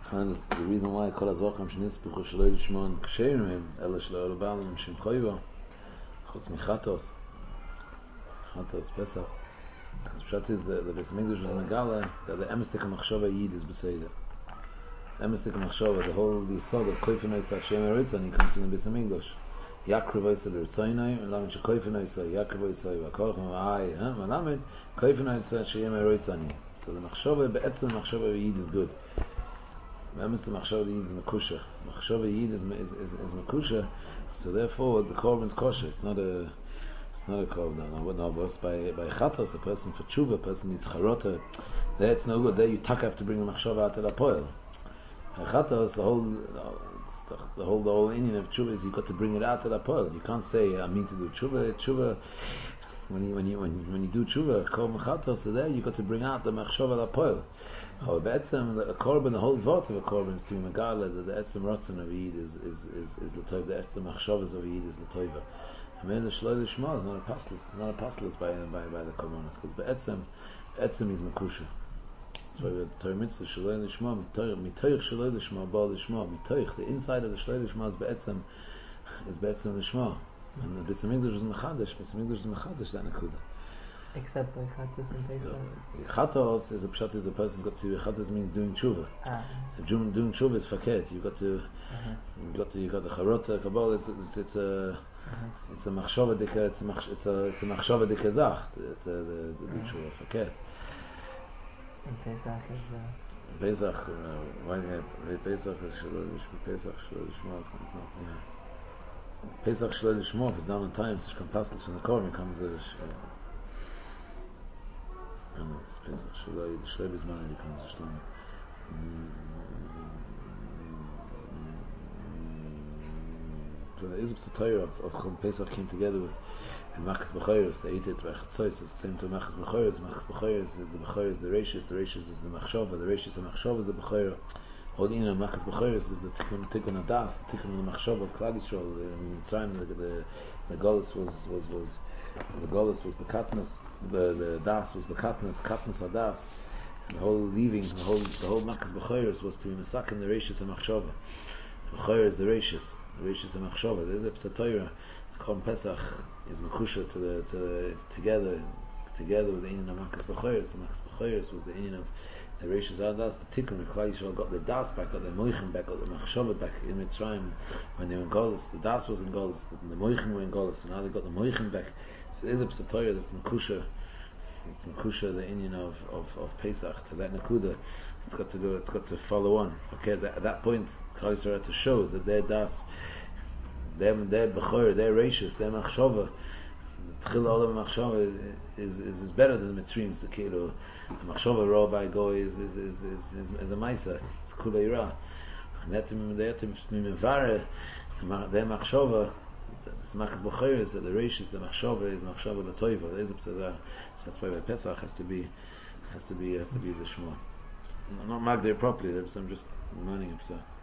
The reason why Kol HaZvachim Shnispuchu Shaloi Lishmon Ksherim Ela Shelo Baal Shem Choiva Chutz Michatos Pesach. Pshat is the Beis Hamikdash was Megala that the Emestik HaMachshava Yid is Beseder. Emestik HaMachshava, the whole Yisod of Koifenoi Hashem Eretzani comes from the Beis Hamikdash. Yakriv Oisei L'Ritzaynai, Melamed Shekoifenoi Oisei, Yakriv Oisei, V'Korchem V'Ai, Melamed Koifenoi Oisei Hashem Eretzani. So the Machshava, Be'etzem Machshava Yid is good. Emestik Machshava Yid is Mekusha. Machshava Yid is Mekusha, so therefore the korban's kosher. It's not a korban. No, by chatos, a person for tshuva, a person needs charota. There it's no good. There you have to bring the machshava out of the poil. Chatos, the whole Indian of tshuva is you got to bring it out of the poil. You can't say I mean to do tshuva. When you do tshuva, korban chatos, so there you got to bring out the machshava of the poil. However, the korban, the whole vort of a korban is to be megala that the etzem rotzon of Yid is l'toiv. The etzem machshavas of Yid is l'toiva. I mean, the Shloi Lishma is not a pastless by the korbanos, because etzem is mekusha. That's why we have the Torah mitzvah Shloi Lishma mitoich Shloi Lishma ba Lishma mitoich. The inside of the Shloi Lishma is be'etzem Lishma, and the Beis Hamikdash is mechadash. That nekuda. Except by chatos and Pesach. Chatos is a pshat. Is a person's got to. Chatos means doing tshuva. So doing tshuva is faket. You got to the charota kabbalah. It's a machshava dika. It's a machshava dika zacht. It's a tshuva faket. And Pesach is Pesach. Why Pesach is Pesach Shloi Lishma. Pesach Shloi Lishma. If it's down on time, it's compasses from the korban comes the. And it's Pesach Shloi Bizman becomes a Shlom. So the Izb Satayr of Pesach came together with Machas B'chayros. They ate it by Chatzos. It's the same to Machas B'chayros. Machas B'chayros is the B'chayros, the Reishis is the Machshava, the Reishis and Machshava is the B'chayro. All in Machas B'chayros is the Tikkun Adas, the Tikkun of the Machshava of Klal Yisrael. In Mitzrayim, the Golus was Bekatnas, the Das was Bekatnas, Katnas Adas. The whole leaving, the whole Machas B'chayros was to be Mesakim the Reishis and Machshava. B'chayr is the Reishis and Machshava. There's a Psatayra. Korban Pesach is Mekusha together with the Indian of Machas B'chayros. So Machas B'chayros was the Indian of the Reishis Adas. The Tikkun, the Klal Yisrael got the Das back, got the Moichin back, got the Machshava back in Mitzrayim when they were in Golus. The Das was in Golus, the Moichin were in Golus, and now they got the Moichin back. So there's a Psatayra that's Mekusha. It's Mekusha, the Indian of Pesach, to that Nakuda. It's got to follow on. Okay, at that point, Klal Yisrael had to show that their Das, their B'chor, their Reishis, their Machshava, the Tchil Olam Machshava is better than the Mitzrayim's. The Kilo, the Machshava Ra by Goy is a Maisa. It's Kulei Ra. They had to Mivare their Machshava. The Machas B'chor is that the Reishis, the Machshava is Machshava L'Toiva. There is a Psada. That's why by Pesach has to be the Shema. I'm not magdir properly. I'm just learning a Psada.